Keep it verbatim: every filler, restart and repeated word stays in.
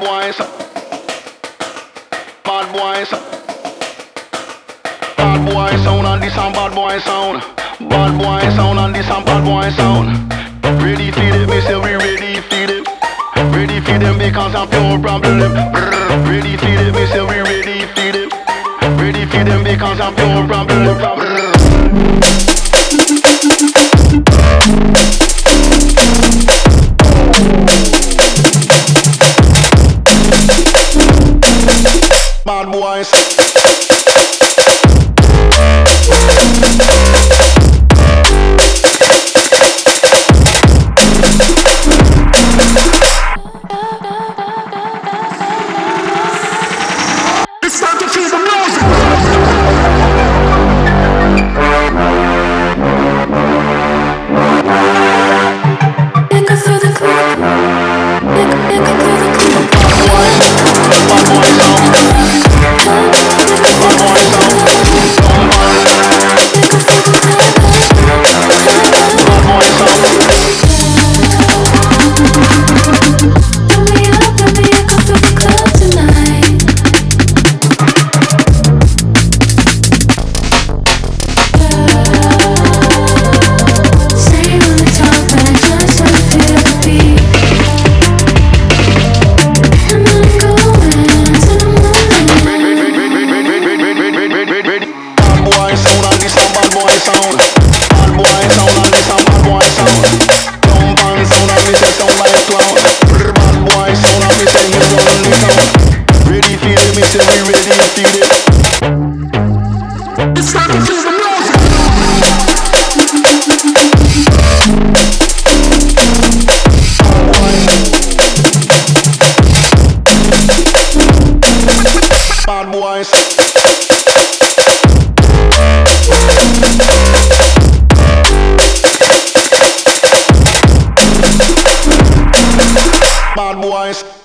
boys, bad boys, bad boy sound and this and bad boy sound, bad boy sound and this and bad boy sound. Ready for it, me say we ready for it. Ready for them because I'm pure problem. Brr. Ready for it, me say we ready for it. Ready for them because I'm pure problem. Brr. Bad boys. It's time to feel the music. Nigga through the club. Nigga, nigga through the club. Bad boy sound. Bad boy sound. Nigga through the club. Bad boy sound. Fill me up, baby, I go through the club tonight. Say you wanna talk, but I just wanna feel the beat. And I'm going to the morning. Bad boy sound and this and bad boy sound. Bad boy sound and this and bad boy sound. Dumb band sound and me say sound like clown. Brr, bad boy sound and me say you run the town. Ready for it, me say we ready for it. It's time to feel the music. Bad boys. Bad boys.